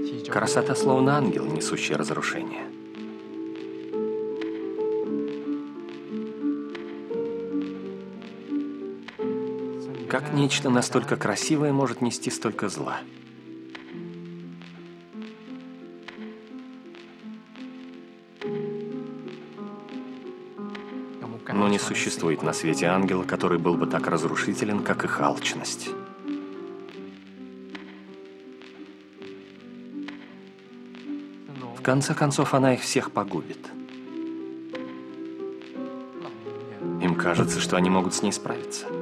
Красота словно ангел, несущий разрушение. Как нечто настолько красивое может нести столько зла? Но не существует на свете ангела, который был бы так разрушителен, как их алчность. В конце концов, она их всех погубит. Им кажется, что они могут с ней справиться.